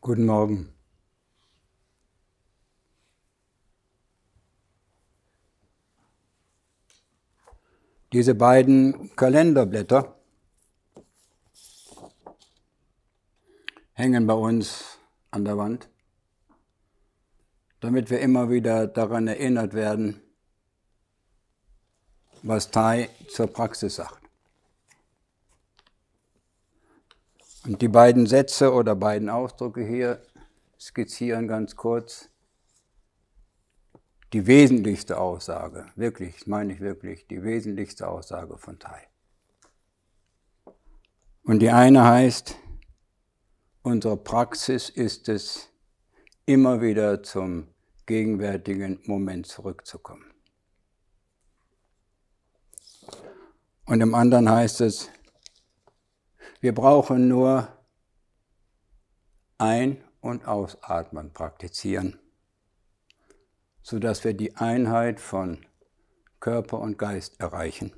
Guten Morgen. Diese beiden Kalenderblätter hängen bei uns an der Wand, damit wir immer wieder daran erinnert werden, was Thay zur Praxis sagt. Und die beiden Sätze oder beiden Ausdrücke hier skizzieren ganz kurz die wesentlichste Aussage, wirklich, meine ich wirklich, die wesentlichste Aussage von Thay. Und die eine heißt, unsere Praxis ist es, immer wieder zum gegenwärtigen Moment zurückzukommen. Und im anderen heißt es, wir brauchen nur Ein- und Ausatmen praktizieren, sodass wir die Einheit von Körper und Geist erreichen.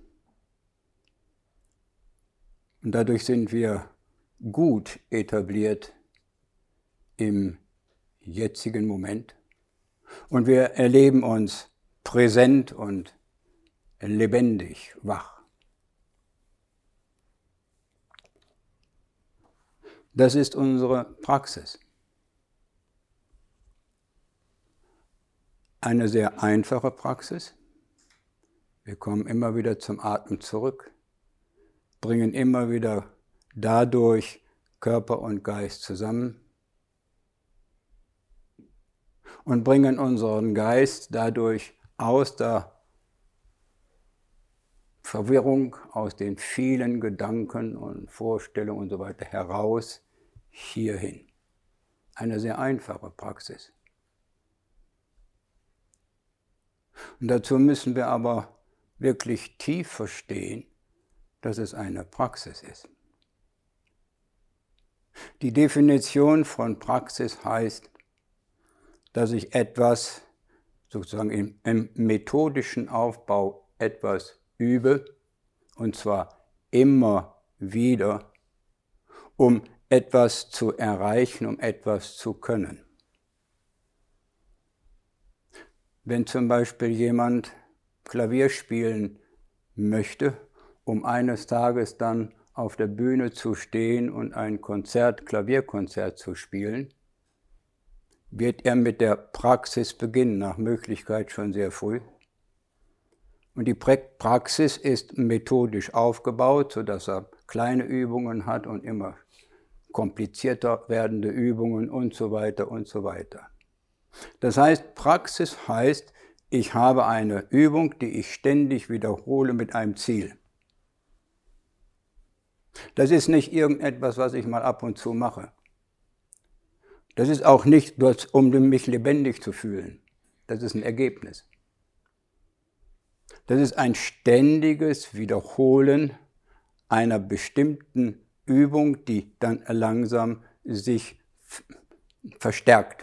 Und dadurch sind wir gut etabliert im jetzigen Moment und wir erleben uns präsent und lebendig, wach. Das ist unsere Praxis. Eine sehr einfache Praxis. Wir kommen immer wieder zum Atmen zurück, bringen immer wieder dadurch Körper und Geist zusammen und bringen unseren Geist dadurch aus der Verwirrung, aus den vielen Gedanken und Vorstellungen und so weiter heraus hierhin. Eine sehr einfache Praxis. Und dazu müssen wir aber wirklich tief verstehen, dass es eine Praxis ist. Die Definition von Praxis heißt, dass ich etwas, sozusagen im methodischen Aufbau etwas übe, und zwar immer wieder, um etwas zu erreichen, um etwas zu können. Wenn zum Beispiel jemand Klavier spielen möchte, um eines Tages dann auf der Bühne zu stehen und ein Klavierkonzert zu spielen, wird er mit der Praxis beginnen, nach Möglichkeit schon sehr früh. Und die Praxis ist methodisch aufgebaut, sodass er kleine Übungen hat und immer komplizierter werdende Übungen und so weiter und so weiter. Das heißt, Praxis heißt, ich habe eine Übung, die ich ständig wiederhole mit einem Ziel. Das ist nicht irgendetwas, was ich mal ab und zu mache. Das ist auch nicht, um mich lebendig zu fühlen. Das ist ein Ergebnis. Das ist ein ständiges Wiederholen einer bestimmten Übung, die dann langsam sich verstärkt.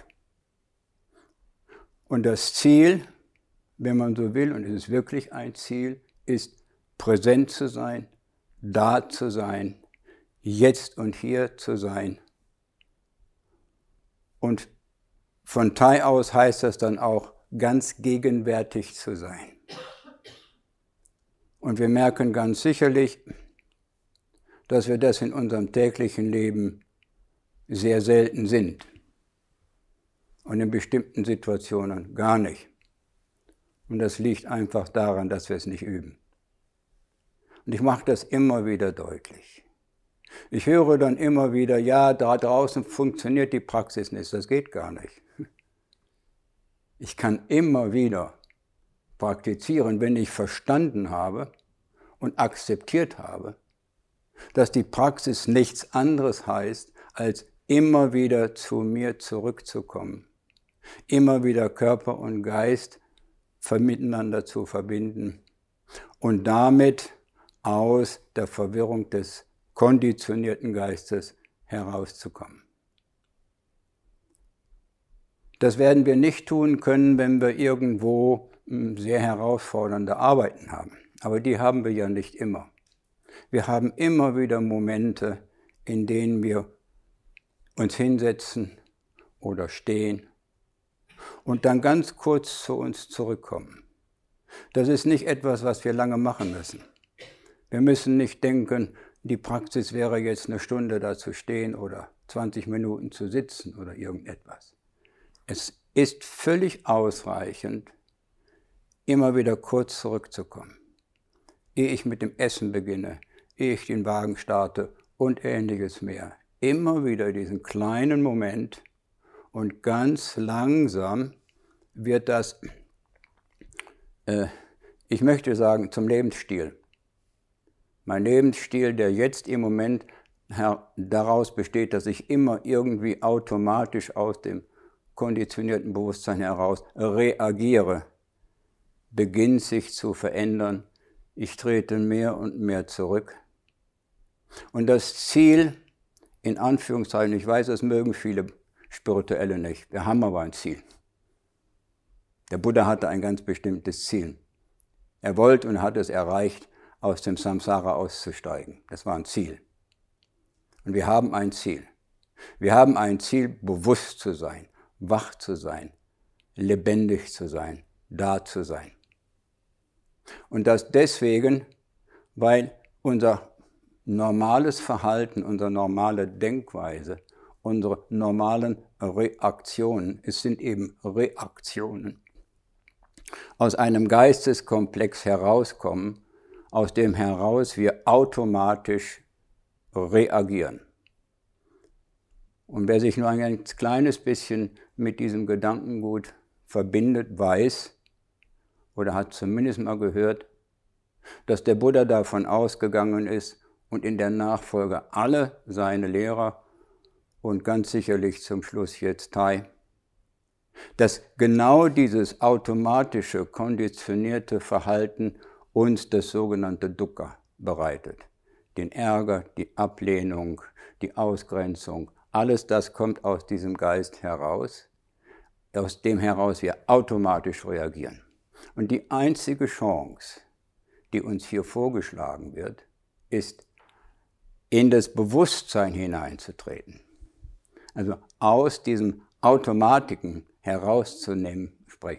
Und das Ziel, wenn man so will, und es ist wirklich ein Ziel, ist präsent zu sein, da zu sein, jetzt und hier zu sein. Und von Thay aus heißt das dann auch, ganz gegenwärtig zu sein. Und wir merken ganz sicherlich, dass wir das in unserem täglichen Leben sehr selten sind. Und in bestimmten Situationen gar nicht. Und das liegt einfach daran, dass wir es nicht üben. Und ich mache das immer wieder deutlich. Ich höre dann immer wieder, ja, da draußen funktioniert die Praxis nicht. Das geht gar nicht. Ich kann immer wieder praktizieren, wenn ich verstanden habe und akzeptiert habe, dass die Praxis nichts anderes heißt, als immer wieder zu mir zurückzukommen, immer wieder Körper und Geist miteinander zu verbinden und damit aus der Verwirrung des konditionierten Geistes herauszukommen. Das werden wir nicht tun können, wenn wir irgendwo sehr herausfordernde Arbeiten haben. Aber die haben wir ja nicht immer. Wir haben immer wieder Momente, in denen wir uns hinsetzen oder stehen und dann ganz kurz zu uns zurückkommen. Das ist nicht etwas, was wir lange machen müssen. Wir müssen nicht denken, die Praxis wäre jetzt eine Stunde da zu stehen oder 20 Minuten zu sitzen oder irgendetwas. Es ist völlig ausreichend, immer wieder kurz zurückzukommen. Ehe ich mit dem Essen beginne, ehe ich den Wagen starte und Ähnliches mehr. Immer wieder diesen kleinen Moment und ganz langsam wird das, ich möchte sagen, zum Lebensstil. Mein Lebensstil, der jetzt im Moment daraus besteht, dass ich immer irgendwie automatisch aus dem konditionierten Bewusstsein heraus reagiere, beginnt sich zu verändern. Ich trete mehr und mehr zurück. Und das Ziel, in Anführungszeichen, ich weiß, das mögen viele Spirituelle nicht, wir haben aber ein Ziel. Der Buddha hatte ein ganz bestimmtes Ziel. Er wollte und hat es erreicht, aus dem Samsara auszusteigen. Das war ein Ziel. Und wir haben ein Ziel. Wir haben ein Ziel, bewusst zu sein, wach zu sein, lebendig zu sein, da zu sein. Und das deswegen, weil unser normales Verhalten, unsere normale Denkweise, unsere normalen Reaktionen, es sind eben Reaktionen, aus einem Geisteskomplex herauskommen, aus dem heraus wir automatisch reagieren. Und wer sich nur ein ganz kleines bisschen mit diesem Gedankengut verbindet, weiß oder hat zumindest mal gehört, dass der Buddha davon ausgegangen ist und in der Nachfolge alle seine Lehrer und ganz sicherlich zum Schluss jetzt Tai, dass genau dieses automatische, konditionierte Verhalten uns das sogenannte Dukkha bereitet. Den Ärger, die Ablehnung, die Ausgrenzung, alles das kommt aus diesem Geist heraus, aus dem heraus wir automatisch reagieren. Und die einzige Chance, die uns hier vorgeschlagen wird, ist, in das Bewusstsein hineinzutreten. Also aus diesem Automatiken auszugehen,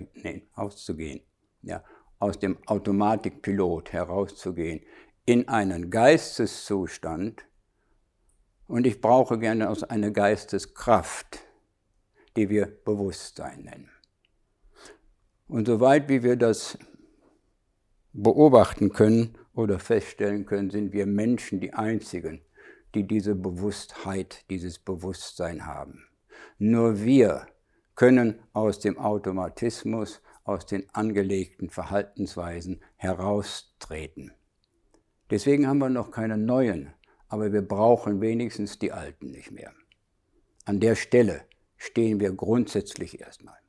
ja, aus dem Automatikpilot herauszugehen, in einen Geisteszustand, und ich brauche gerne aus einer Geisteskraft, die wir Bewusstsein nennen. Und soweit wie wir das beobachten können oder feststellen können, sind wir Menschen die Einzigen, die diese Bewusstheit, dieses Bewusstsein haben. Nur wir können aus dem Automatismus, aus den angelegten Verhaltensweisen heraustreten. Deswegen haben wir noch keine neuen, aber wir brauchen wenigstens die alten nicht mehr. An der Stelle stehen wir grundsätzlich erstmal.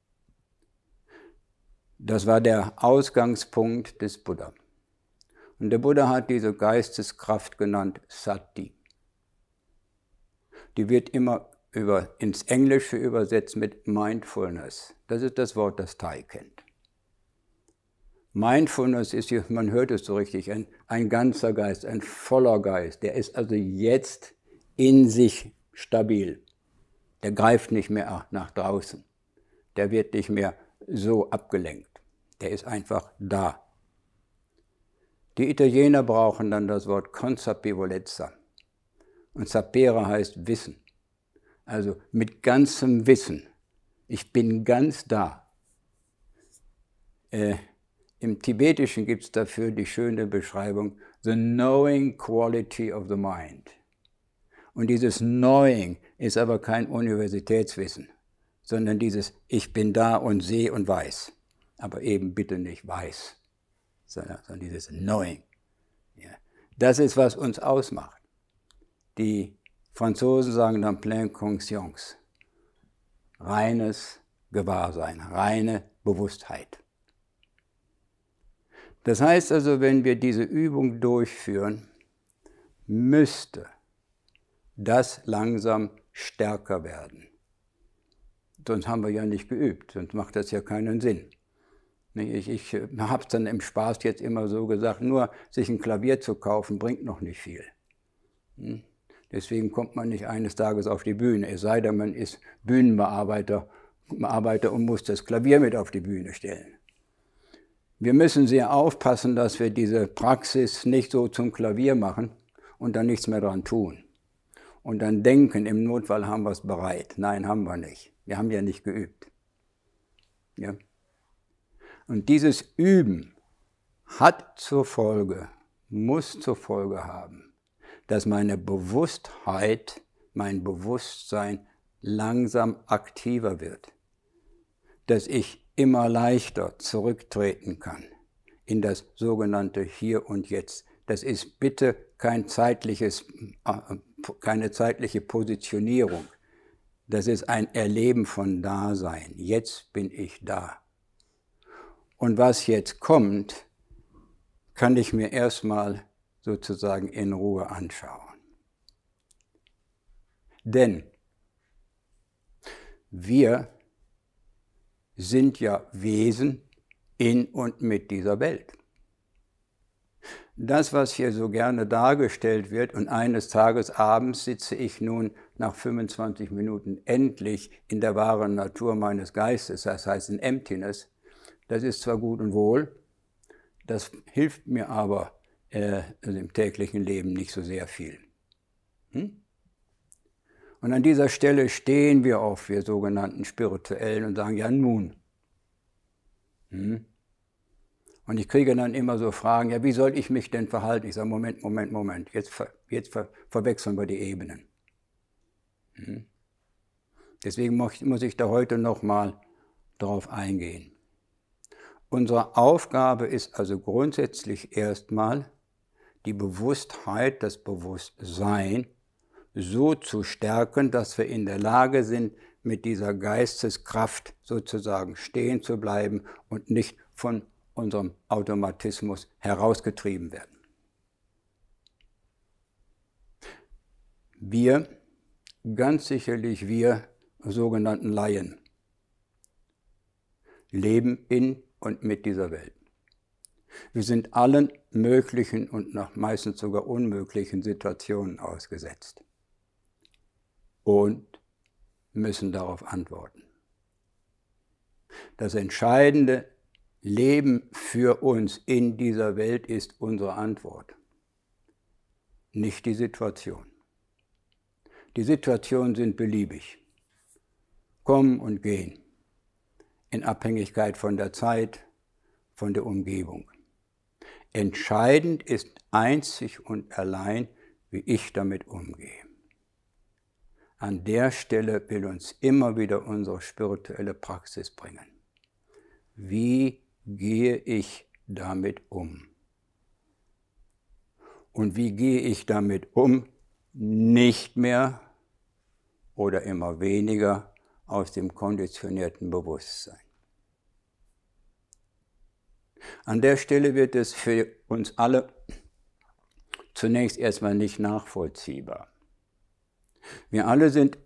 Das war der Ausgangspunkt des Buddha. Und der Buddha hat diese Geisteskraft genannt Sati. Die wird immer ins Englische übersetzt mit Mindfulness. Das ist das Wort, das Tai kennt. Mindfulness ist, man hört es so richtig, ein ganzer Geist, ein voller Geist. Der ist also jetzt in sich stabil. Der greift nicht mehr nach draußen. Der wird nicht mehr so abgelenkt. Der ist einfach da. Die Italiener brauchen dann das Wort Consapevolezza. Und sapere heißt Wissen. Also mit ganzem Wissen. Ich bin ganz da. Im Tibetischen gibt es dafür die schöne Beschreibung, the knowing quality of the mind. Und dieses Knowing ist aber kein Universitätswissen, sondern dieses Ich bin da und sehe und weiß. Aber eben bitte nicht weiß, sondern dieses Knowing. Ja. Das ist, was uns ausmacht. Die Franzosen sagen dann pleine conscience. Reines Gewahrsein, reine Bewusstheit. Das heißt also, wenn wir diese Übung durchführen, müsste das langsam stärker werden. Sonst haben wir ja nicht geübt, sonst macht das ja keinen Sinn. Ich habe es dann im Spaß jetzt immer so gesagt, nur sich ein Klavier zu kaufen, bringt noch nicht viel. Deswegen kommt man nicht eines Tages auf die Bühne, es sei denn, man ist Bühnenbearbeiter und muss das Klavier mit auf die Bühne stellen. Wir müssen sehr aufpassen, dass wir diese Praxis nicht so zum Klavier machen und dann nichts mehr dran tun. Und dann denken, im Notfall haben wir es bereit. Nein, haben wir nicht. Wir haben ja nicht geübt. Ja? Und dieses Üben hat zur Folge, muss zur Folge haben, dass meine Bewusstheit, mein Bewusstsein langsam aktiver wird. Dass ich immer leichter zurücktreten kann in das sogenannte Hier und Jetzt. Das ist bitte keine zeitliche Positionierung. Das ist ein Erleben von Dasein. Jetzt bin ich da. Und was jetzt kommt, kann ich mir erstmal sozusagen in Ruhe anschauen. Denn wir sind ja Wesen in und mit dieser Welt. Das, was hier so gerne dargestellt wird, und eines Tages abends sitze ich nun nach 25 Minuten endlich in der wahren Natur meines Geistes, das heißt in Emptiness, das ist zwar gut und wohl, das hilft mir aber im täglichen Leben nicht so sehr viel. Und an dieser Stelle stehen wir oft, wir sogenannten Spirituellen, und sagen, ja nun. Und ich kriege dann immer so Fragen, ja, wie soll ich mich denn verhalten? Ich sage, Moment, jetzt verwechseln wir die Ebenen. Deswegen muss ich da heute nochmal drauf eingehen. Unsere Aufgabe ist also grundsätzlich erstmal, die Bewusstheit, das Bewusstsein so zu stärken, dass wir in der Lage sind, mit dieser Geisteskraft sozusagen stehen zu bleiben und nicht von unserem Automatismus herausgetrieben werden. Wir, ganz sicherlich wir sogenannten Laien, leben in und mit dieser Welt. Wir sind allen möglichen und meistens sogar unmöglichen Situationen ausgesetzt und müssen darauf antworten. Das entscheidende Leben für uns in dieser Welt ist unsere Antwort, nicht die Situation. Die Situationen sind beliebig, kommen und gehen, in Abhängigkeit von der Zeit, von der Umgebung. Entscheidend ist einzig und allein, wie ich damit umgehe. An der Stelle will uns immer wieder unsere spirituelle Praxis bringen. Wie gehe ich damit um? Und wie gehe ich damit um? Nicht mehr oder immer weniger aus dem konditionierten Bewusstsein. An der Stelle wird es für uns alle zunächst erstmal nicht nachvollziehbar. Wir alle sind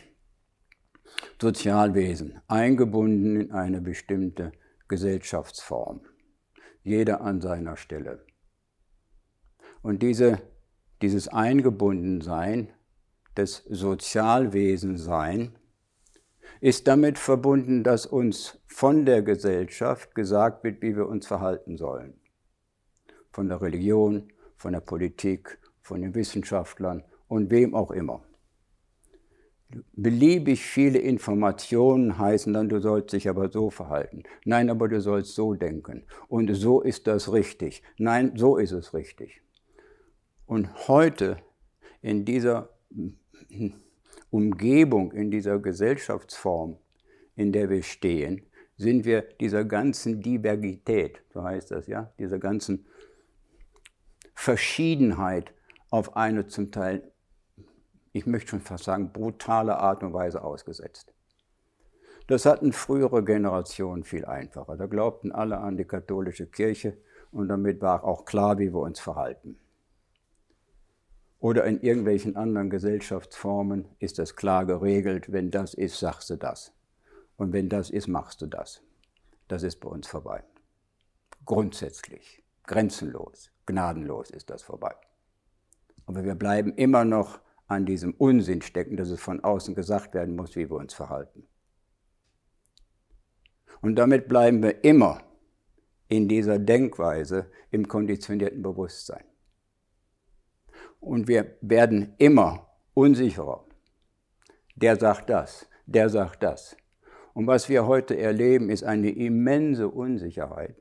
Sozialwesen, eingebunden in eine bestimmte Gesellschaftsform, jeder an seiner Stelle. Und dieses Eingebundensein, das Sozialwesensein, ist damit verbunden, dass uns von der Gesellschaft gesagt wird, wie wir uns verhalten sollen. Von der Religion, von der Politik, von den Wissenschaftlern und wem auch immer. Beliebig viele Informationen heißen dann, du sollst dich aber so verhalten. Nein, aber du sollst so denken. Und so ist das richtig. Nein, so ist es richtig. Und heute in dieser Umgebung, in dieser Gesellschaftsform, in der wir stehen, sind wir dieser ganzen Diversität, so heißt das, ja, dieser ganzen Verschiedenheit auf eine zum Teil, ich möchte schon fast sagen, brutale Art und Weise ausgesetzt. Das hatten frühere Generationen viel einfacher. Da glaubten alle an die katholische Kirche und damit war auch klar, wie wir uns verhalten. Oder in irgendwelchen anderen Gesellschaftsformen ist das klar geregelt, wenn das ist, sagst du das. Und wenn das ist, machst du das. Das ist bei uns vorbei. Grundsätzlich, grenzenlos, gnadenlos ist das vorbei. Aber wir bleiben immer noch an diesem Unsinn stecken, dass es von außen gesagt werden muss, wie wir uns verhalten. Und damit bleiben wir immer in dieser Denkweise im konditionierten Bewusstsein. Und wir werden immer unsicherer. Der sagt das, der sagt das. Und was wir heute erleben, ist eine immense Unsicherheit.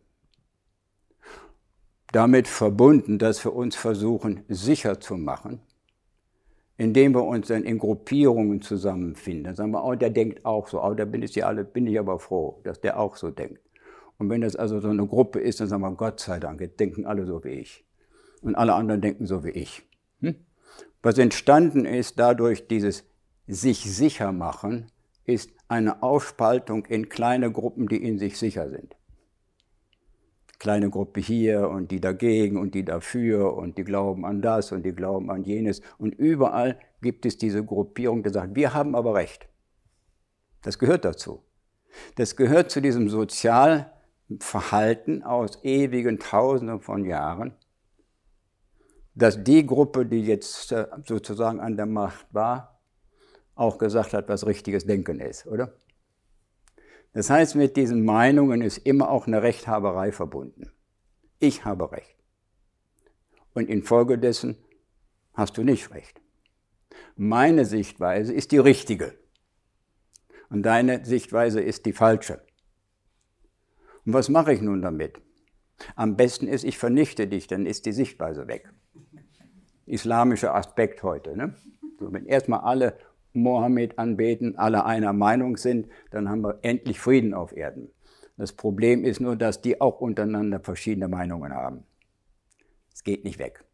Damit verbunden, dass wir uns versuchen, sicher zu machen, indem wir uns dann in Gruppierungen zusammenfinden. Dann sagen wir, oh, der denkt auch so, oh, da bin ich aber froh, dass der auch so denkt. Und wenn das also so eine Gruppe ist, dann sagen wir, Gott sei Dank, jetzt denken alle so wie ich. Und alle anderen denken so wie ich. Was entstanden ist dadurch, dieses sich sicher machen, ist eine Aufspaltung in kleine Gruppen, die in sich sicher sind. Kleine Gruppe hier und die dagegen und die dafür und die glauben an das und die glauben an jenes. Und überall gibt es diese Gruppierung, die sagt, wir haben aber Recht. Das gehört dazu. Das gehört zu diesem Sozialverhalten aus ewigen Tausenden von Jahren, dass die Gruppe, die jetzt sozusagen an der Macht war, auch gesagt hat, was richtiges Denken ist, oder? Das heißt, mit diesen Meinungen ist immer auch eine Rechthaberei verbunden. Ich habe Recht. Und infolgedessen hast du nicht Recht. Meine Sichtweise ist die richtige. Und deine Sichtweise ist die falsche. Und was mache ich nun damit? Am besten ist, ich vernichte dich, dann ist die Sichtweise weg. Islamischer Aspekt heute. Ne? So, wenn erstmal alle Mohammed anbeten, alle einer Meinung sind, dann haben wir endlich Frieden auf Erden. Das Problem ist nur, dass die auch untereinander verschiedene Meinungen haben. Es geht nicht weg.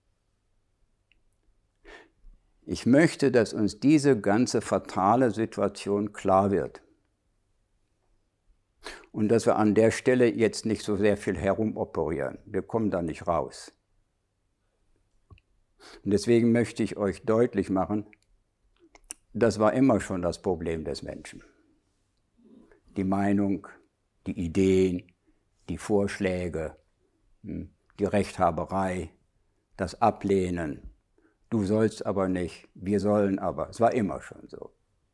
Ich möchte, dass uns diese ganze fatale Situation klar wird. Und dass wir an der Stelle jetzt nicht so sehr viel herumoperieren. Wir kommen da nicht raus. Und deswegen möchte ich euch deutlich machen, das war immer schon das Problem des Menschen. Die Meinung, die Ideen, die Vorschläge, die Rechthaberei, das Ablehnen. Du sollst aber nicht, wir sollen aber. Es war immer schon so.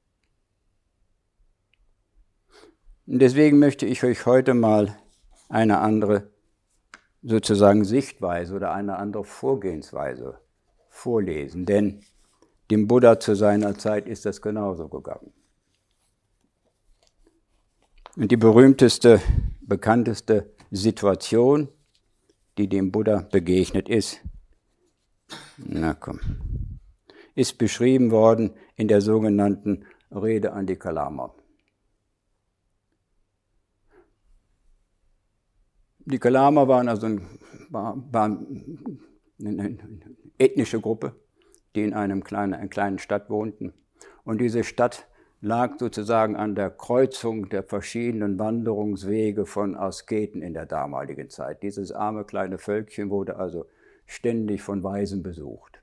Und deswegen möchte ich euch heute mal eine andere sozusagen Sichtweise oder eine andere Vorgehensweise vorlesen. Denn dem Buddha zu seiner Zeit ist das genauso gegangen. Und die berühmteste, bekannteste Situation, die dem Buddha begegnet ist, ist beschrieben worden in der sogenannten Rede an die Kalama. Die Kalama waren also eine ethnische Gruppe, die in einer kleinen Stadt wohnten. Und diese Stadt lag sozusagen an der Kreuzung der verschiedenen Wanderungswege von Asketen in der damaligen Zeit. Dieses arme kleine Völkchen wurde also ständig von Weisen besucht.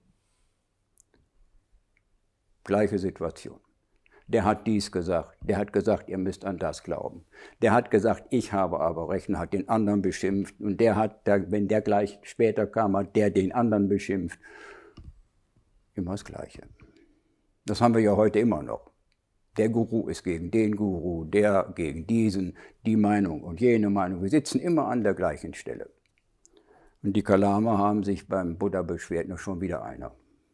Gleiche Situation. Der hat dies gesagt, der hat gesagt, ihr müsst an das glauben. Der hat gesagt, ich habe aber Recht und hat den anderen beschimpft. Und der hat, wenn der gleich später kam, hat der den anderen beschimpft. Immer das Gleiche. Das haben wir ja heute immer noch. Der Guru ist gegen den Guru, der gegen diesen, die Meinung und jene Meinung. Wir sitzen immer an der gleichen Stelle. Und die Kalama haben sich beim Buddha beschwert, noch schon wieder einer.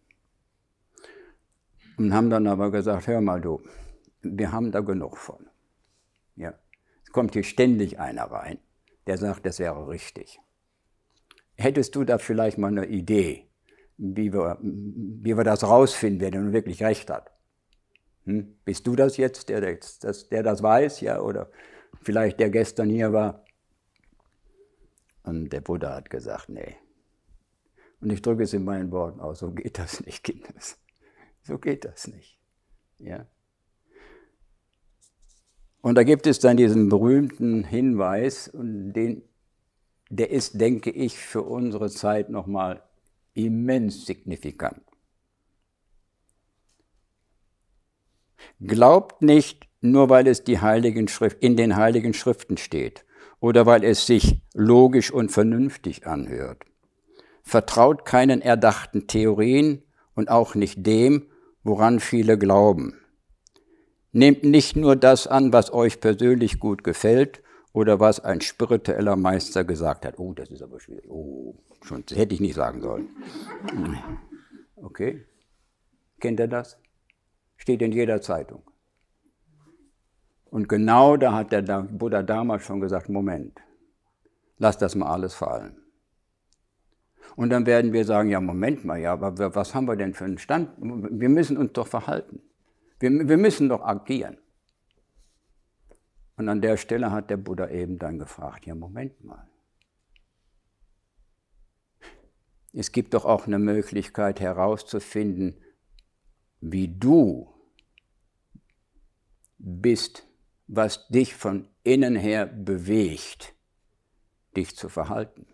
Und haben dann aber gesagt, hör mal du, wir haben da genug von. Ja. Es kommt hier ständig einer rein, der sagt, das wäre richtig. Hättest du da vielleicht mal eine Idee, wie wir das rausfinden, wer denn wirklich recht hat? Bist du das jetzt, der das weiß, ja? Oder vielleicht der gestern hier war? Und der Buddha hat gesagt, nee. Und ich drücke es in meinen Worten aus, so geht das nicht, Kinders. So geht das nicht. Ja. Und da gibt es dann diesen berühmten Hinweis, und der ist, denke ich, für unsere Zeit nochmal immens signifikant. Glaubt nicht, nur weil es in den Heiligen Schriften steht oder weil es sich logisch und vernünftig anhört. Vertraut keinen erdachten Theorien und auch nicht dem, woran viele glauben. Nehmt nicht nur das an, was euch persönlich gut gefällt oder was ein spiritueller Meister gesagt hat. Oh, das ist aber schwierig. Oh, schon, das hätte ich nicht sagen sollen. Okay, kennt ihr das? Steht in jeder Zeitung. Und genau da hat der Buddha damals schon gesagt, Moment, lass das mal alles fallen. Und dann werden wir sagen, ja Moment mal, ja, aber was haben wir denn für einen Stand? Wir müssen uns doch verhalten. Wir müssen doch agieren. Und an der Stelle hat der Buddha eben dann gefragt, ja Moment mal. Es gibt doch auch eine Möglichkeit herauszufinden, wie du bist, was dich von innen her bewegt, dich zu verhalten.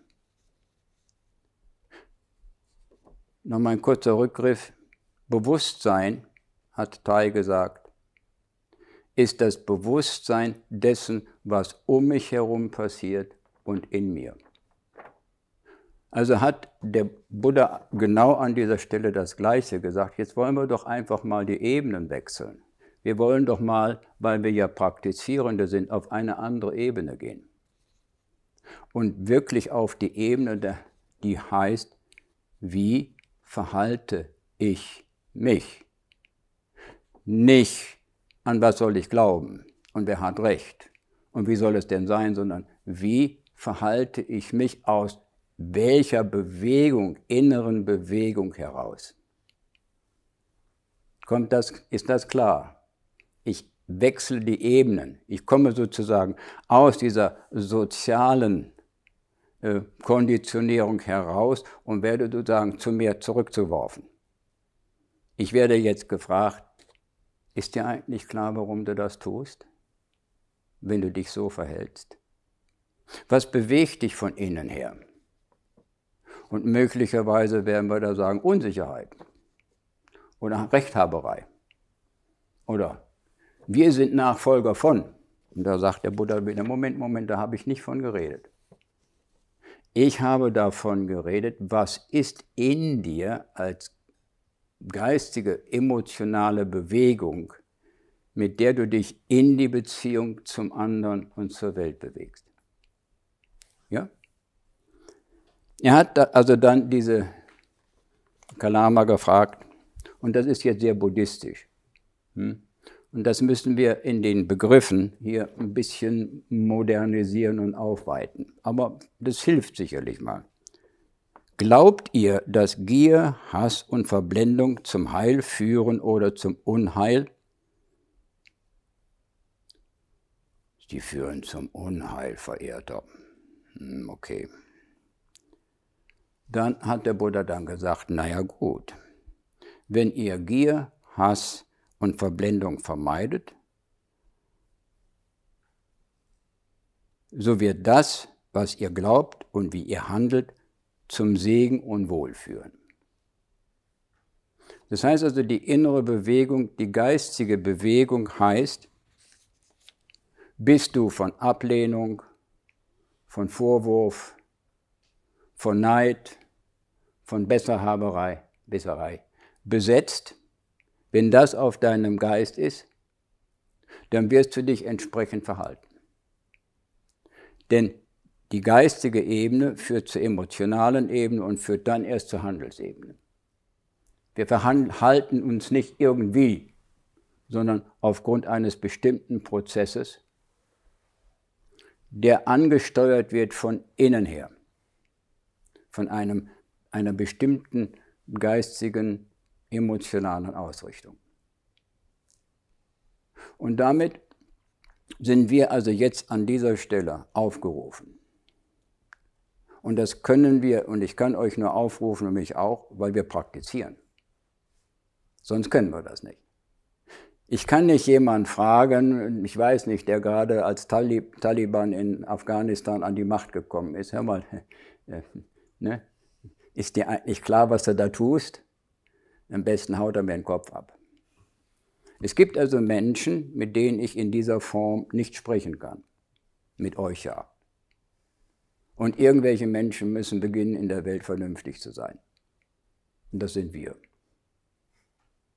Nochmal ein kurzer Rückgriff. Bewusstsein, hat Thay gesagt, ist das Bewusstsein dessen, was um mich herum passiert und in mir. Also hat der Buddha genau an dieser Stelle das Gleiche gesagt. Jetzt wollen wir doch einfach mal die Ebenen wechseln. Wir wollen doch mal, weil wir ja Praktizierende sind, auf eine andere Ebene gehen. Und wirklich auf die Ebene, die heißt, wie verhalte ich mich? Nicht, an was soll ich glauben und wer hat recht und wie soll es denn sein, sondern wie verhalte ich mich aus welcher Bewegung, inneren Bewegung heraus? Ist das klar? Ich wechsle die Ebenen. Ich komme sozusagen aus dieser sozialen Konditionierung heraus und werde sozusagen zu mir zurückgeworfen. Ich werde jetzt gefragt, ist dir eigentlich klar, warum du das tust, wenn du dich so verhältst? Was bewegt dich von innen her? Und möglicherweise werden wir da sagen, Unsicherheit oder Rechthaberei oder wir sind Nachfolger von. Und da sagt der Buddha wieder, Moment, da habe ich nicht von geredet. Ich habe davon geredet, was ist in dir als geistige, emotionale Bewegung, mit der du dich in die Beziehung zum anderen und zur Welt bewegst. Ja? Er hat also dann diese Kalama gefragt, und das ist jetzt sehr buddhistisch. Und das müssen wir in den Begriffen hier ein bisschen modernisieren und aufweiten. Aber das hilft sicherlich mal. Glaubt ihr, dass Gier, Hass und Verblendung zum Heil führen oder zum Unheil? Sie führen zum Unheil, Verehrter. Okay. Dann hat der Buddha dann gesagt, naja gut, wenn ihr Gier, Hass und Verblendung vermeidet, so wird das, was ihr glaubt und wie ihr handelt, zum Segen und Wohl führen. Das heißt also, die innere Bewegung, die geistige Bewegung heißt, bist du von Ablehnung, von Vorwurf, von Neid, von Besserhaberei besetzt, wenn das auf deinem Geist ist, dann wirst du dich entsprechend verhalten. Denn die geistige Ebene führt zur emotionalen Ebene und führt dann erst zur Handelsebene. Wir verhalten uns nicht irgendwie, sondern aufgrund eines bestimmten Prozesses, der angesteuert wird von innen her, von einer bestimmten geistigen, emotionalen Ausrichtung. Und damit sind wir also jetzt an dieser Stelle aufgerufen. Und das können wir, und ich kann euch nur aufrufen und mich auch, weil wir praktizieren. Sonst können wir das nicht. Ich kann nicht jemanden fragen, ich weiß nicht, der gerade als Taliban in Afghanistan an die Macht gekommen ist, hör mal, ne? Ist dir eigentlich klar, was du da tust? Am besten haut er mir den Kopf ab. Es gibt also Menschen, mit denen ich in dieser Form nicht sprechen kann. Mit euch ja. Und irgendwelche Menschen müssen beginnen, in der Welt vernünftig zu sein. Und das sind wir.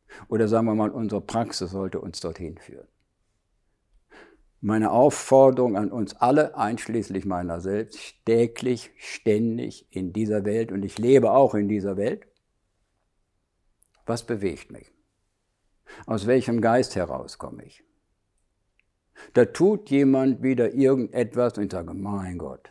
Oder sagen wir mal, unsere Praxis sollte uns dorthin führen. Meine Aufforderung an uns alle, einschließlich meiner selbst, täglich, ständig in dieser Welt, und ich lebe auch in dieser Welt, was bewegt mich? Aus welchem Geist heraus komme ich? Da tut jemand wieder irgendetwas und ich sage, mein Gott.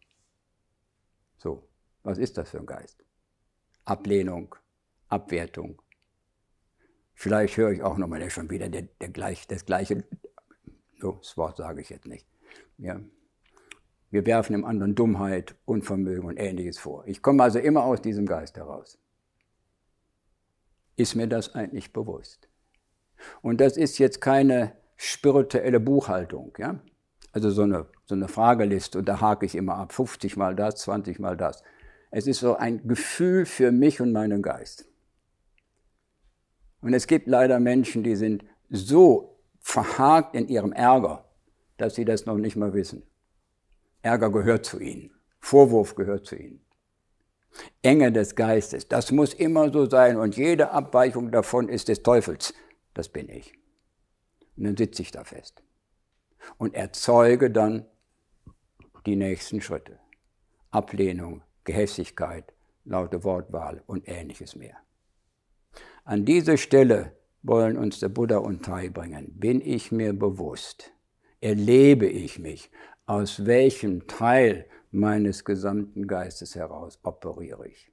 So, was ist das für ein Geist? Ablehnung, Abwertung. Vielleicht höre ich auch nochmal schon wieder das gleiche, so, das Wort sage ich jetzt nicht. Ja. Wir werfen dem anderen Dummheit, Unvermögen und Ähnliches vor. Ich komme also immer aus diesem Geist heraus. Ist mir das eigentlich bewusst? Und das ist jetzt keine spirituelle Buchhaltung, ja? Also so eine Frageliste, und da hake ich immer ab, 50 mal das, 20 mal das. Es ist so ein Gefühl für mich und meinen Geist. Und es gibt leider Menschen, die sind so verhakt in ihrem Ärger, dass sie das noch nicht mal wissen. Ärger gehört zu ihnen, Vorwurf gehört zu ihnen. Enge des Geistes, das muss immer so sein, und jede Abweichung davon ist des Teufels. Das bin ich. Und dann sitze ich da fest und erzeuge dann die nächsten Schritte. Ablehnung, Gehässigkeit, laute Wortwahl und Ähnliches mehr. An diese Stelle wollen uns der Buddha und Tai bringen. Bin ich mir bewusst? Erlebe ich mich? Aus welchem Teil meines gesamten Geistes heraus operiere ich?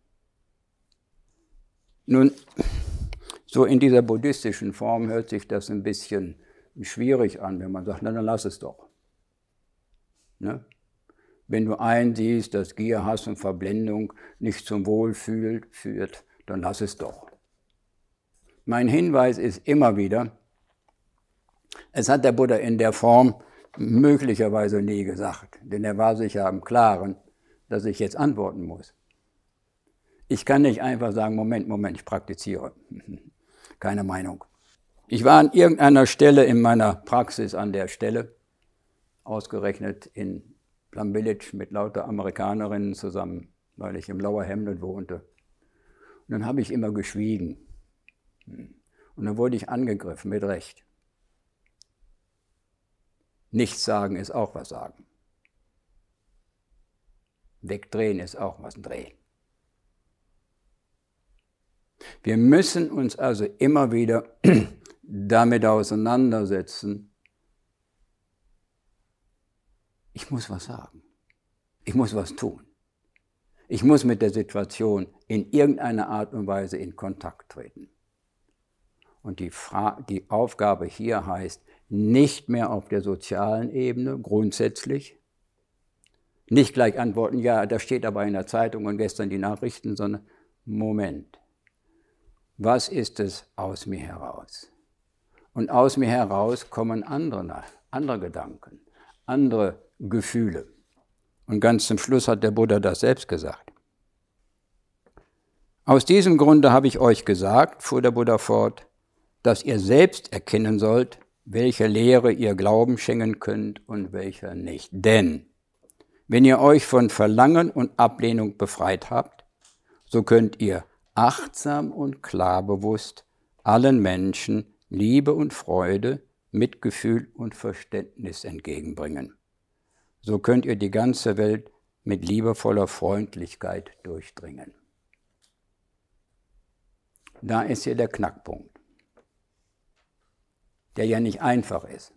Nun, so in dieser buddhistischen Form hört sich das ein bisschen schwierig an, wenn man sagt, na dann lass es doch. Ne? Wenn du einsiehst, dass Gier, Hass und Verblendung nicht zum Wohlfühl führt, dann lass es doch. Mein Hinweis ist immer wieder, es hat der Buddha in der Form möglicherweise nie gesagt, denn er war sich ja im Klaren, dass ich jetzt antworten muss. Ich kann nicht einfach sagen, Moment, ich praktiziere. Keine Meinung. Ich war an irgendeiner Stelle in meiner Praxis an der Stelle, ausgerechnet in Plum Village mit lauter Amerikanerinnen zusammen, weil ich im Lower Hamlet wohnte. Und dann habe ich immer geschwiegen. Und dann wurde ich angegriffen, mit Recht. Nichts sagen ist auch was sagen. Wegdrehen ist auch was drehen. Wir müssen uns also immer wieder damit auseinandersetzen, ich muss was sagen, ich muss was tun. Ich muss mit der Situation in irgendeiner Art und Weise in Kontakt treten. Und die Aufgabe hier heißt, nicht mehr auf der sozialen Ebene grundsätzlich, nicht gleich antworten, ja, das steht aber in der Zeitung und gestern die Nachrichten, sondern Moment, was ist es aus mir heraus? Und aus mir heraus kommen andere Gedanken, andere Gefühle. Und ganz zum Schluss hat der Buddha das selbst gesagt. Aus diesem Grunde habe ich euch gesagt, fuhr der Buddha fort, dass ihr selbst erkennen sollt, welcher Lehre ihr Glauben schenken könnt und welcher nicht. Denn wenn ihr euch von Verlangen und Ablehnung befreit habt, so könnt ihr achtsam und klar bewusst allen Menschen Liebe und Freude, Mitgefühl und Verständnis entgegenbringen. So könnt ihr die ganze Welt mit liebevoller Freundlichkeit durchdringen. Da ist hier der Knackpunkt, der ja nicht einfach ist.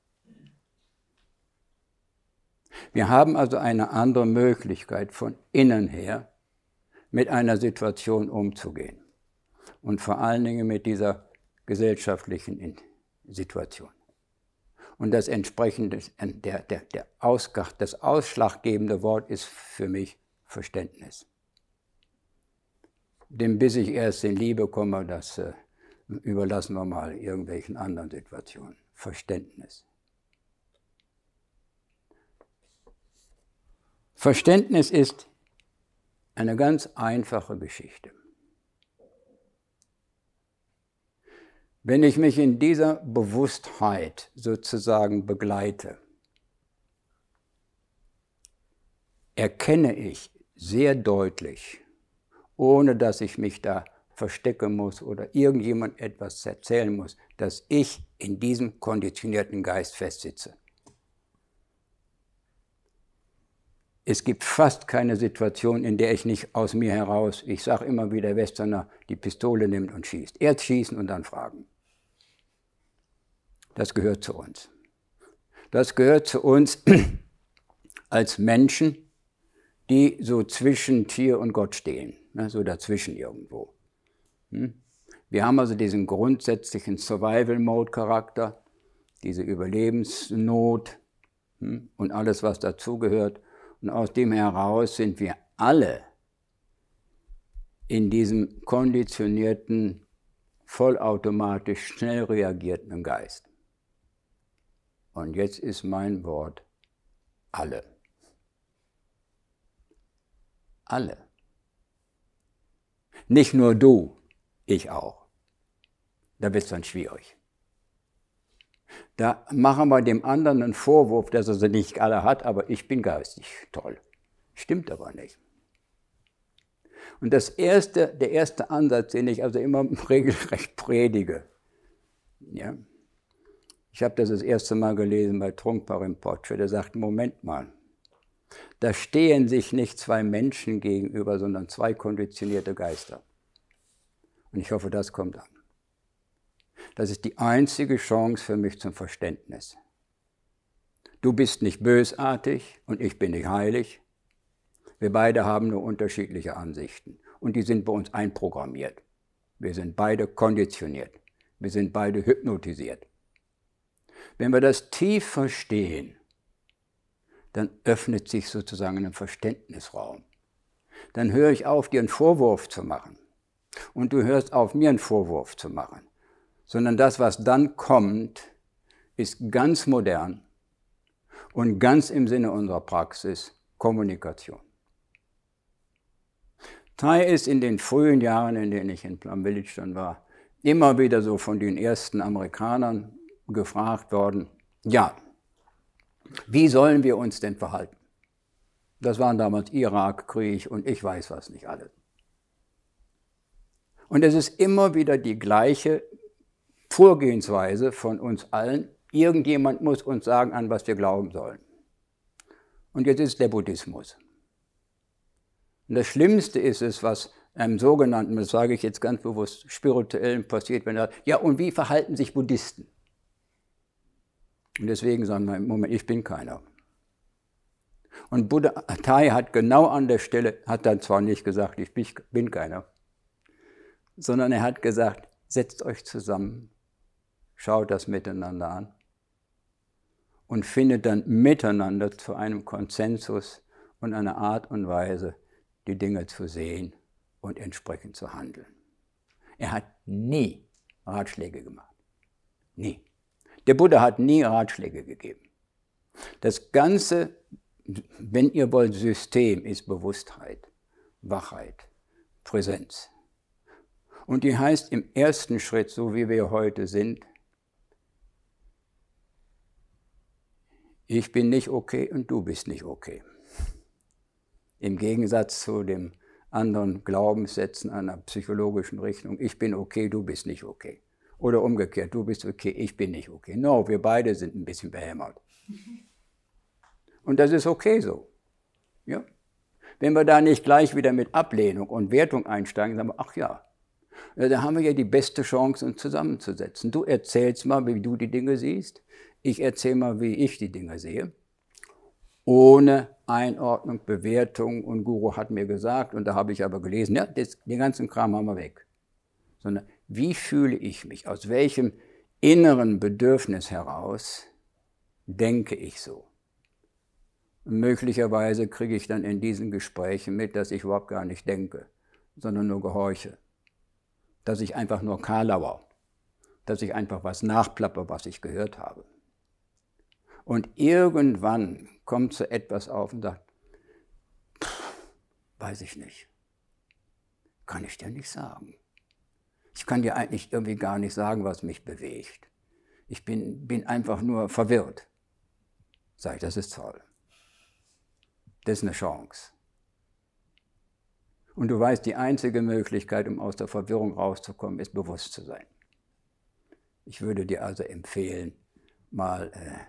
Wir haben also eine andere Möglichkeit von innen her, mit einer Situation umzugehen und vor allen Dingen mit dieser gesellschaftlichen Situation. Und das entsprechende, das ausschlaggebende Wort ist für mich Verständnis. Denn bis ich erst in Liebe komme, das überlassen wir mal irgendwelchen anderen Situationen. Verständnis. Verständnis ist eine ganz einfache Geschichte. Wenn ich mich in dieser Bewusstheit sozusagen begleite, erkenne ich sehr deutlich, ohne dass ich mich da verstecken muss oder irgendjemand etwas erzählen muss, dass ich in diesem konditionierten Geist festsitze. Es gibt fast keine Situation, in der ich nicht aus mir heraus, ich sage immer, wie der Westerner die Pistole nimmt und schießt. Erst schießen und dann fragen. Das gehört zu uns. Das gehört zu uns als Menschen, die so zwischen Tier und Gott stehen, ne, so dazwischen irgendwo. Wir haben also diesen grundsätzlichen Survival-Mode-Charakter, diese Überlebensnot und alles, was dazugehört. Und aus dem heraus sind wir alle in diesem konditionierten, vollautomatisch, schnell reagierenden Geist. Und jetzt ist mein Wort alle. Alle. Nicht nur du, ich auch. Da wird es dann schwierig. Da machen wir dem anderen einen Vorwurf, dass er sie nicht alle hat, aber ich bin geistig toll. Stimmt aber nicht. Und der erste Ansatz, den ich also immer regelrecht predige, ja, ich habe das erste Mal gelesen bei Trungpa Rinpoche, der sagt, Moment mal, da stehen sich nicht zwei Menschen gegenüber, sondern zwei konditionierte Geister. Und ich hoffe, das kommt an. Das ist die einzige Chance für mich zum Verständnis. Du bist nicht bösartig und ich bin nicht heilig. Wir beide haben nur unterschiedliche Ansichten und die sind bei uns einprogrammiert. Wir sind beide konditioniert. Wir sind beide hypnotisiert. Wenn wir das tief verstehen, dann öffnet sich sozusagen ein Verständnisraum. Dann höre ich auf, dir einen Vorwurf zu machen. Und du hörst auf, mir einen Vorwurf zu machen. Sondern das, was dann kommt, ist ganz modern und ganz im Sinne unserer Praxis Kommunikation. Thay ist in den frühen Jahren, in denen ich in Plum Village dann war, immer wieder so von den ersten Amerikanern gefragt worden, ja, wie sollen wir uns denn verhalten? Das waren damals Irakkrieg und ich weiß was nicht alles. Und es ist immer wieder die gleiche Vorgehensweise von uns allen. Irgendjemand muss uns sagen, an was wir glauben sollen. Und jetzt ist der Buddhismus. Und das Schlimmste ist es, was einem sogenannten, das sage ich jetzt ganz bewusst, Spirituellen passiert, wenn er sagt, ja, und wie verhalten sich Buddhisten? Und deswegen sagen wir im Moment, ich bin keiner. Und Buddha Thay hat genau an der Stelle, hat dann zwar nicht gesagt, ich bin keiner, sondern er hat gesagt, setzt euch zusammen, schaut das miteinander an und findet dann miteinander zu einem Konsensus und einer Art und Weise, die Dinge zu sehen und entsprechend zu handeln. Er hat nie Ratschläge gemacht. Nie. Der Buddha hat nie Ratschläge gegeben. Das ganze, wenn ihr wollt, System ist Bewusstheit, Wachheit, Präsenz. Und die heißt im ersten Schritt, so wie wir heute sind, ich bin nicht okay und du bist nicht okay. Im Gegensatz zu dem anderen Glaubenssätzen einer psychologischen Richtung, ich bin okay, du bist nicht okay. Oder umgekehrt, du bist okay, ich bin nicht okay. No, wir beide sind ein bisschen behämmert. Und das ist okay so. Ja? Wenn wir da nicht gleich wieder mit Ablehnung und Wertung einsteigen, sagen wir, ach ja, da haben wir ja die beste Chance, uns zusammenzusetzen. Du erzählst mal, wie du die Dinge siehst. Ich erzähle mal, wie ich die Dinge sehe. Ohne Einordnung, Bewertung und Guru hat mir gesagt, und da habe ich aber gelesen, ja, den ganzen Kram haben wir weg. Sondern wie fühle ich mich? Aus welchem inneren Bedürfnis heraus denke ich so? Und möglicherweise kriege ich dann in diesen Gesprächen mit, dass ich überhaupt gar nicht denke, sondern nur gehorche. Dass ich einfach nur karlauer, dass ich einfach was nachplappe, was ich gehört habe. Und irgendwann kommt so etwas auf und sagt, weiß ich nicht, kann ich dir nicht sagen. Ich kann dir eigentlich irgendwie gar nicht sagen, was mich bewegt. Ich bin einfach nur verwirrt. Sag ich, das ist toll. Das ist eine Chance. Und du weißt, die einzige Möglichkeit, um aus der Verwirrung rauszukommen, ist bewusst zu sein. Ich würde dir also empfehlen, mal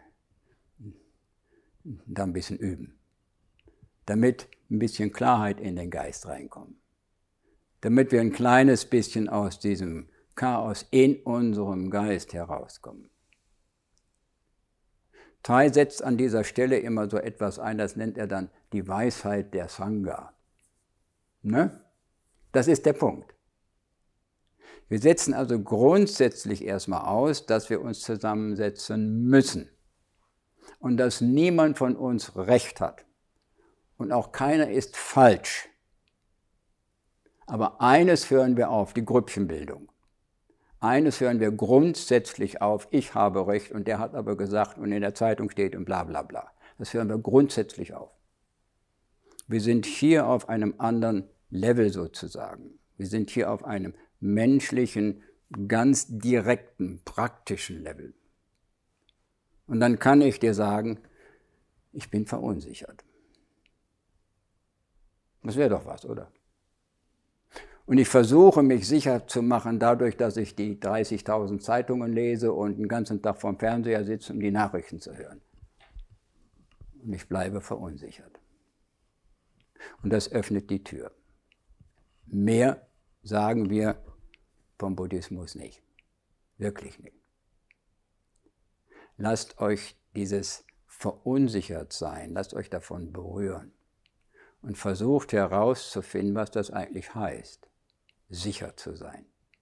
da ein bisschen üben, damit ein bisschen Klarheit in den Geist reinkommt, damit wir ein kleines bisschen aus diesem Chaos in unserem Geist herauskommen. Thay setzt an dieser Stelle immer so etwas ein, das nennt er dann die Weisheit der Sangha. Ne? Das ist der Punkt. Wir setzen also grundsätzlich erstmal aus, dass wir uns zusammensetzen müssen und dass niemand von uns Recht hat und auch keiner ist falsch. Aber eines hören wir auf, die Grüppchenbildung. Eines hören wir grundsätzlich auf, ich habe Recht und der hat aber gesagt und in der Zeitung steht und bla bla bla. Das hören wir grundsätzlich auf. Wir sind hier auf einem anderen Level sozusagen. Wir sind hier auf einem menschlichen, ganz direkten, praktischen Level. Und dann kann ich dir sagen, ich bin verunsichert. Das wäre doch was, oder? Und ich versuche, mich sicher zu machen, dadurch, dass ich die 30.000 Zeitungen lese und den ganzen Tag vorm Fernseher sitze, um die Nachrichten zu hören. Und ich bleibe verunsichert. Und das öffnet die Tür. Mehr sagen wir vom Buddhismus nicht. Wirklich nicht. Lasst euch dieses Verunsichertsein, lasst euch davon berühren und versucht herauszufinden, was das eigentlich heißt, sicher zu sein.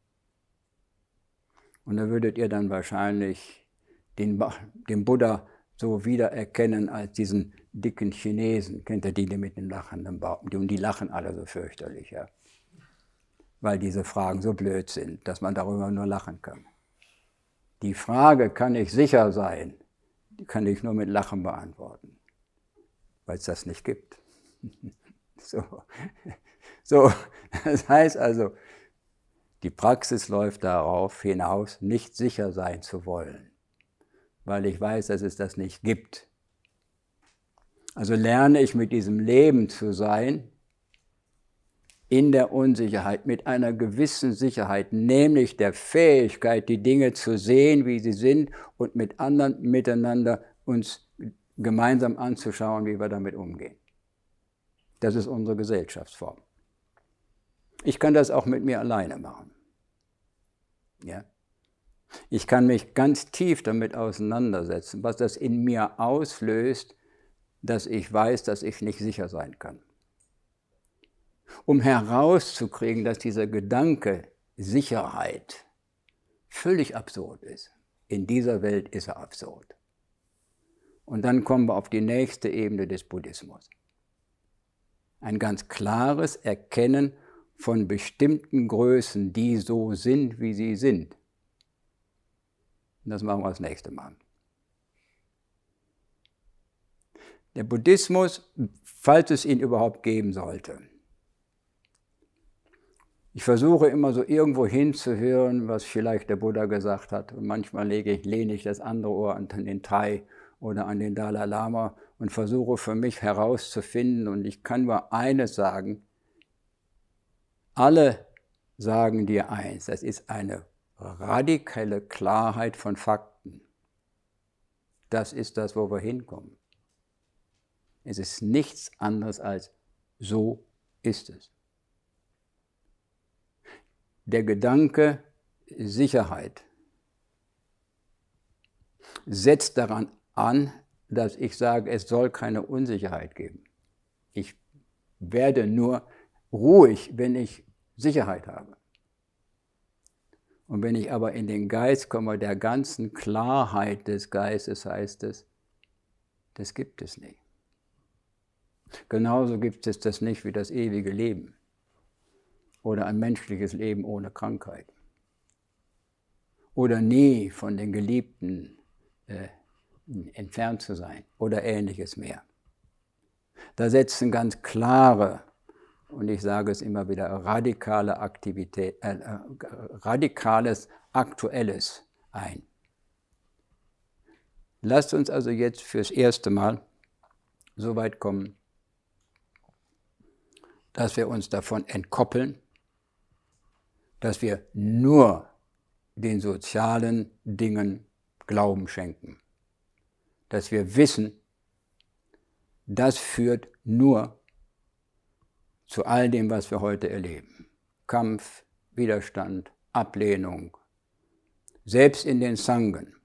Und da würdet ihr dann wahrscheinlich den Buddha so wiedererkennen als diesen dicken Chinesen. Kennt ihr die mit den lachenden Bauch? Und die lachen alle so fürchterlich, ja. Weil diese Fragen so blöd sind, dass man darüber nur lachen kann. Die Frage, kann ich sicher sein, die kann ich nur mit Lachen beantworten, weil es das nicht gibt. So, das heißt also, die Praxis läuft darauf hinaus, nicht sicher sein zu wollen, weil ich weiß, dass es das nicht gibt. Also lerne ich mit diesem Leben zu sein, in der Unsicherheit, mit einer gewissen Sicherheit, nämlich der Fähigkeit, die Dinge zu sehen, wie sie sind und mit anderen miteinander uns gemeinsam anzuschauen, wie wir damit umgehen. Das ist unsere Gesellschaftsform. Ich kann das auch mit mir alleine machen. Ja? Ich kann mich ganz tief damit auseinandersetzen, was das in mir auslöst, dass ich weiß, dass ich nicht sicher sein kann. Um herauszukriegen, dass dieser Gedanke Sicherheit völlig absurd ist. In dieser Welt ist er absurd. Und dann kommen wir auf die nächste Ebene des Buddhismus. Ein ganz klares Erkennen von bestimmten Größen, die so sind, wie sie sind. Und das machen wir das nächste Mal. Der Buddhismus, falls es ihn überhaupt geben sollte. Ich versuche immer so irgendwo hinzuhören, was vielleicht der Buddha gesagt hat. Und manchmal lehne ich das andere Ohr an den Thay oder an den Dalai Lama und versuche für mich herauszufinden. Und ich kann nur eines sagen, alle sagen dir eins, das ist eine radikale Klarheit von Fakten. Das ist das, wo wir hinkommen. Es ist nichts anderes als so ist es. Der Gedanke Sicherheit setzt daran an, dass ich sage, es soll keine Unsicherheit geben. Ich werde nur ruhig, wenn ich Sicherheit habe. Und wenn ich aber in den Geist komme, der ganzen Klarheit des Geistes, heißt es, das gibt es nicht. Genauso gibt es das nicht wie das ewige Leben oder ein menschliches Leben ohne Krankheit oder nie von den Geliebten entfernt zu sein oder Ähnliches mehr. Da setzen ganz klare, und ich sage es immer wieder, radikale Aktivität, radikales, Aktuelles ein. Lasst uns also jetzt fürs erste Mal so weit kommen, dass wir uns davon entkoppeln, dass wir nur den sozialen Dingen Glauben schenken. Dass wir wissen, das führt nur zu all dem, was wir heute erleben. Kampf, Widerstand, Ablehnung, selbst in den Sangen.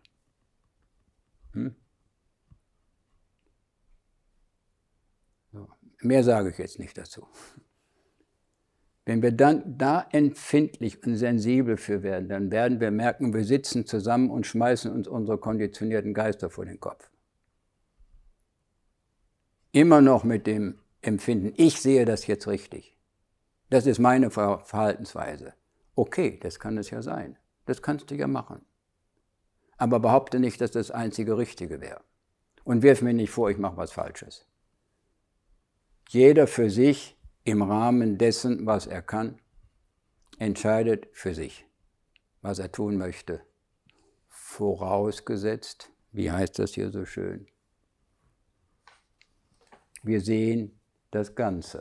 So. Mehr sage ich jetzt nicht dazu. Wenn wir dann da empfindlich und sensibel für werden, dann werden wir merken, wir sitzen zusammen und schmeißen uns unsere konditionierten Geister vor den Kopf. Immer noch mit dem Empfinden, ich sehe das jetzt richtig. Das ist meine Verhaltensweise. Okay, das kann es ja sein. Das kannst du ja machen. Aber behaupte nicht, dass das einzige Richtige wäre. Und wirf mir nicht vor, ich mache was Falsches. Jeder für sich, im Rahmen dessen, was er kann, entscheidet für sich, was er tun möchte. Vorausgesetzt, wie heißt das hier so schön? Wir sehen das Ganze.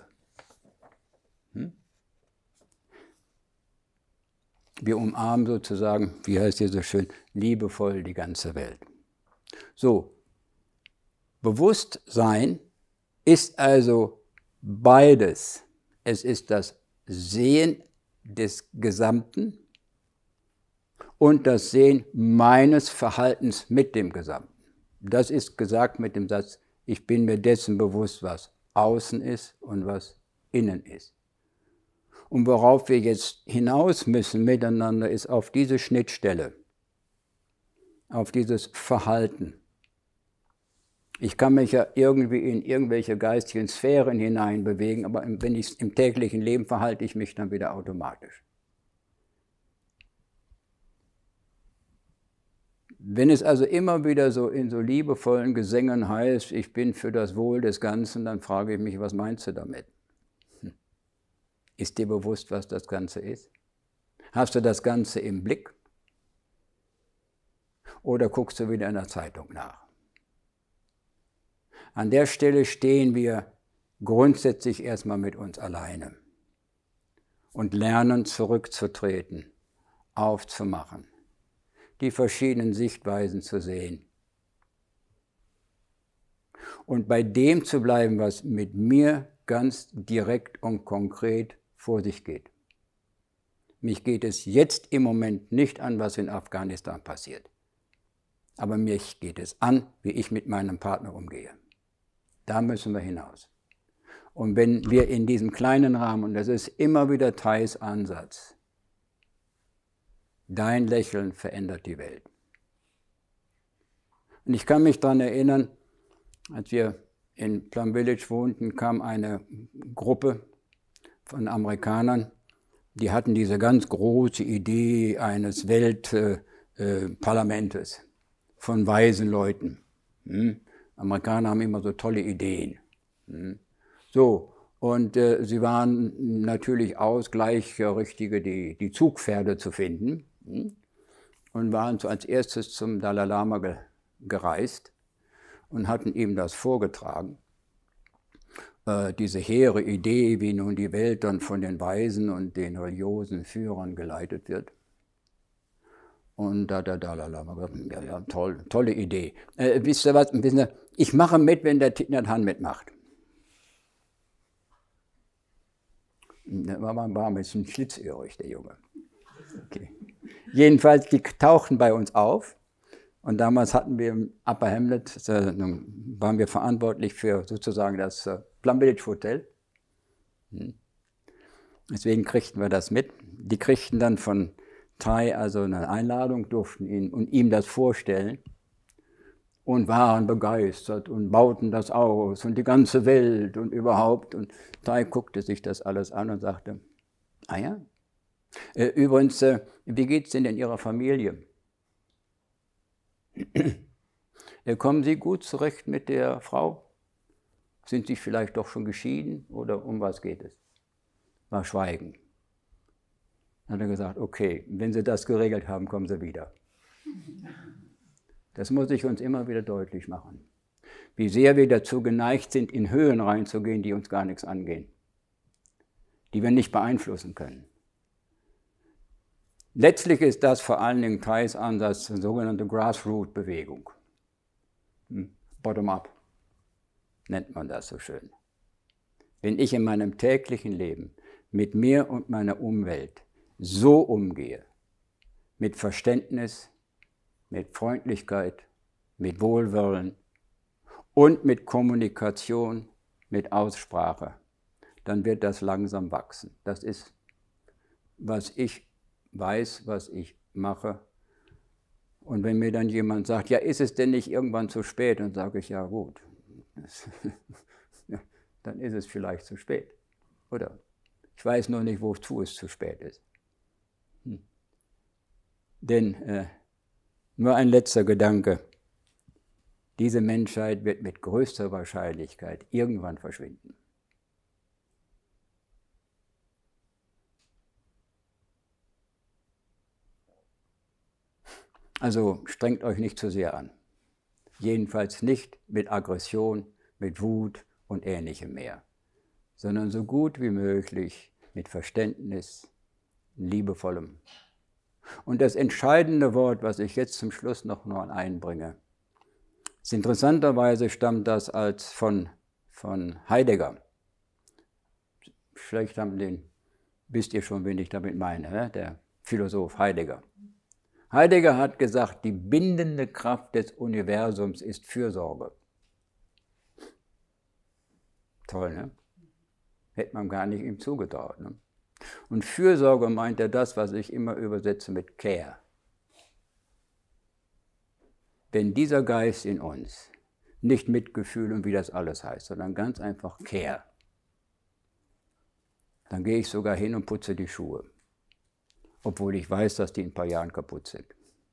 Wir umarmen sozusagen, wie heißt hier so schön, liebevoll die ganze Welt. So, Bewusstsein ist also beides. Es ist das Sehen des Gesamten und das Sehen meines Verhaltens mit dem Gesamten. Das ist gesagt mit dem Satz, ich bin mir dessen bewusst, was außen ist und was innen ist. Und worauf wir jetzt hinaus müssen miteinander, ist auf diese Schnittstelle, auf dieses Verhalten. Ich kann mich ja irgendwie in irgendwelche geistigen Sphären hineinbewegen, aber wenn ich im täglichen Leben verhalte ich mich dann wieder automatisch. Wenn es also immer wieder so in so liebevollen Gesängen heißt, ich bin für das Wohl des Ganzen, dann frage ich mich, was meinst du damit? Ist dir bewusst, was das Ganze ist? Hast du das Ganze im Blick? Oder guckst du wieder in der Zeitung nach? An der Stelle stehen wir grundsätzlich erstmal mit uns alleine und lernen zurückzutreten, aufzumachen, die verschiedenen Sichtweisen zu sehen und bei dem zu bleiben, was mit mir ganz direkt und konkret vor sich geht. Mich geht es jetzt im Moment nicht an, was in Afghanistan passiert, aber mich geht es an, wie ich mit meinem Partner umgehe. Da müssen wir hinaus. Und wenn wir in diesem kleinen Rahmen, und das ist immer wieder Thais Ansatz, dein Lächeln verändert die Welt. Und ich kann mich daran erinnern, als wir in Plum Village wohnten, kam eine Gruppe von Amerikanern, die hatten diese ganz große Idee eines Weltparlamentes von weisen Leuten. Amerikaner haben immer so tolle Ideen. So, und sie waren natürlich aus, gleich Richtige, die Zugpferde zu finden und waren so als erstes zum Dalai Lama gereist und hatten ihm das vorgetragen. Diese hehre Idee, wie nun die Welt dann von den Weisen und den religiösen Führern geleitet wird. Und da hat der Dalai Lama gesagt, ja, tolle Idee. Wisst ihr was, ich mache mit, wenn der Thich Nhat Hanh mitmacht. Der war ein bisschen schlitzohrig, der Junge. Okay. Jedenfalls, die tauchten bei uns auf. Und damals hatten wir im Upper Hamlet, waren wir verantwortlich für sozusagen das Plum Village Hotel. Deswegen kriegten wir das mit. Die kriegten dann von Thai also eine Einladung, durften ihm das vorstellen und waren begeistert und bauten das aus und die ganze Welt und überhaupt. Und Thai guckte sich das alles an und sagte, ah ja, übrigens, wie geht's denn in Ihrer Familie? Kommen Sie gut zurecht mit der Frau? Sind Sie vielleicht doch schon geschieden oder um was geht es? War Schweigen. Dann hat er gesagt, okay, wenn Sie das geregelt haben, kommen Sie wieder. Das muss ich uns immer wieder deutlich machen. Wie sehr wir dazu geneigt sind, in Höhen reinzugehen, die uns gar nichts angehen. die wir nicht beeinflussen können. Letztlich ist das vor allen Dingen Theis Ansatz, eine sogenannte Grassroot-Bewegung. Bottom-up nennt man das so schön. Wenn ich in meinem täglichen Leben mit mir und meiner Umwelt so umgehe, mit Verständnis, mit Freundlichkeit, mit Wohlwollen und mit Kommunikation, mit Aussprache, dann wird das langsam wachsen. Das ist, was ich weiß, was ich mache. Und wenn mir dann jemand sagt, ja, ist es denn nicht irgendwann zu spät? Dann sage ich, ja gut, dann ist es vielleicht zu spät. Oder ich weiß nur nicht, wozu es zu spät ist. Denn nur ein letzter Gedanke. Diese Menschheit wird mit größter Wahrscheinlichkeit irgendwann verschwinden. Also strengt euch nicht zu sehr an. Jedenfalls nicht mit Aggression, mit Wut und Ähnlichem mehr, sondern so gut wie möglich mit Verständnis, liebevollem. Und das entscheidende Wort, was ich jetzt zum Schluss noch einbringe, ist interessanterweise stammt das von Heidegger. Vielleicht wisst ihr schon, wen ich damit meine, der Philosoph Heidegger. Heidegger hat gesagt, die bindende Kraft des Universums ist Fürsorge. Toll, ne? Hätte man gar nicht ihm zugetraut. Ne? Und Fürsorge meint er das, was ich immer übersetze mit Care. Wenn dieser Geist in uns, nicht Mitgefühl und wie das alles heißt, sondern ganz einfach Care, dann gehe ich sogar hin und putze die Schuhe, obwohl ich weiß, dass die in ein paar Jahren kaputt sind.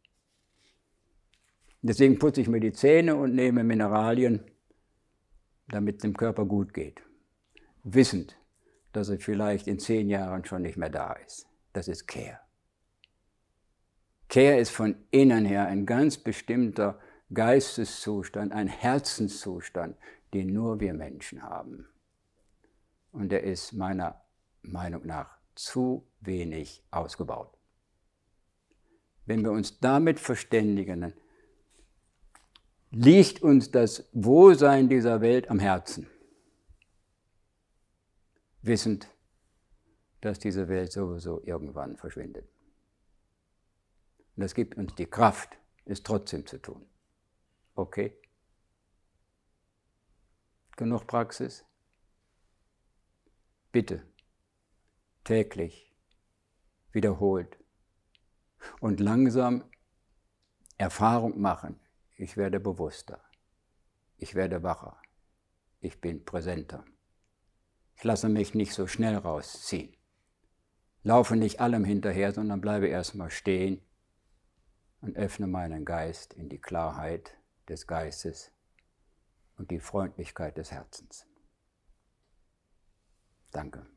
Deswegen putze ich mir die Zähne und nehme Mineralien, damit es dem Körper gut geht, wissend, dass er vielleicht in 10 Jahren schon nicht mehr da ist. Das ist Care. Care ist von innen her ein ganz bestimmter Geisteszustand, ein Herzenszustand, den nur wir Menschen haben. Und der ist meiner Meinung nach zu wenig ausgebaut. Wenn wir uns damit verständigen, dann liegt uns das Wohlsein dieser Welt am Herzen, wissend, dass diese Welt sowieso irgendwann verschwindet. Und das gibt uns die Kraft, es trotzdem zu tun. Okay? Genug Praxis? Bitte, täglich, wiederholt und langsam Erfahrung machen. Ich werde bewusster, ich werde wacher, ich bin präsenter. Ich lasse mich nicht so schnell rausziehen, laufe nicht allem hinterher, sondern bleibe erstmal stehen und öffne meinen Geist in die Klarheit des Geistes und die Freundlichkeit des Herzens. Danke.